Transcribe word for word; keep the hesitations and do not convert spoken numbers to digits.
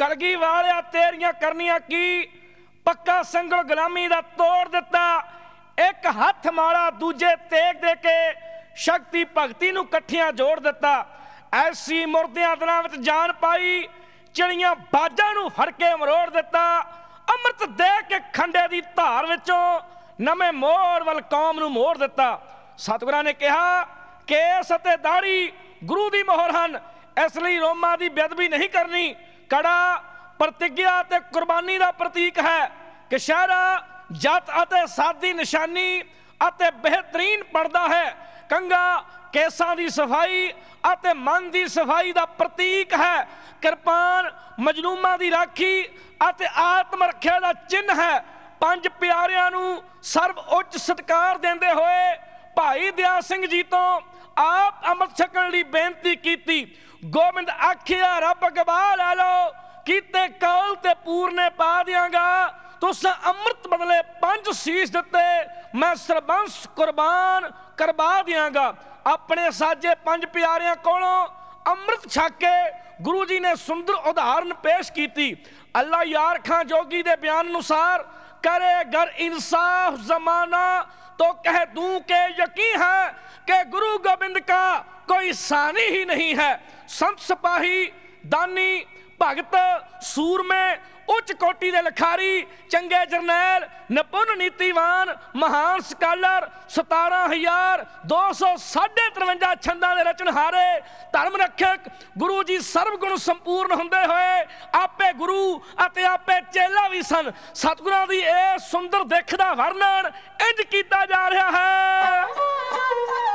कलगी वालिया तेरियां करनियां की, पक्का संगल गुलामी दा तोड़ दिता। एक हथ माड़ा दूजे तेग दे के शक्ति भगती नूं कट्ठियां जोड़ दिता। ऐसी मुरदियां दिलां विच जान पाई, चिड़ियां बाजां नूं फड़ के मरोड़ दिता। अमृत दे के खंडे दी धार विचों नਵੇਂ मोड़ वल कौम नूं मोड़ दिता। सतगुरां ने कहा केस अते दाढ़ी गुरु दी मोहर हन, इसलिए रोमां दी बेअदबी नहीं करनी। कड़ा प्रतिज्ञा ते कुर्बानी दा प्रतीक है। कशहरा जत अते सादी निशानी अते बेहतरीन पर्दा है। कंगा केसां दी सफाई अते मन दी सफाई दा प्रतीक है। किरपान मजलूमां दी राखी अते आत्म रखिया दा चिन्ह है। पंज प्यारियां नूं सर्व उच्च सत्कार देंदे होए भाई दया सिंह जी तो आप अमृत छकण लई बेनती कीती। गोबिंद आखिया रब गवा लै लो, कीते कौल ते पूरने पा दियांगा। तुस अमृत बदले पंज शीश दिते, मैं सरबंस कुर्बान करवा दियांगा। अपने साजे पंज प्यारियां कोलों अमृत छक के गुरु जी ने सुंदर उदाहरण पेश की। अल्लाह यार खां जोगी दे बयान अनुसार करे अगर इंसाफ जमाना तो कह दूं के यकीन है कि गुरु गोबिंद का कोई सानी ही नहीं है। संत सिपाही दानी भगत सूरमे उच्च कोटि दे लखारी चंगे जरनैल निपुण नीतिवान महान स्कालर सतारह हजार दो सौ साढ़े तिरवंजा छंदा दे रचनहारे धर्म रक्षक गुरु जी सर्वगुण संपूर्ण होंदे होए आपे गुरु अते आपे चेला भी सन। सतगुरां दी ए सुंदर दिख दा वर्णन इंज कीता जा रहा है।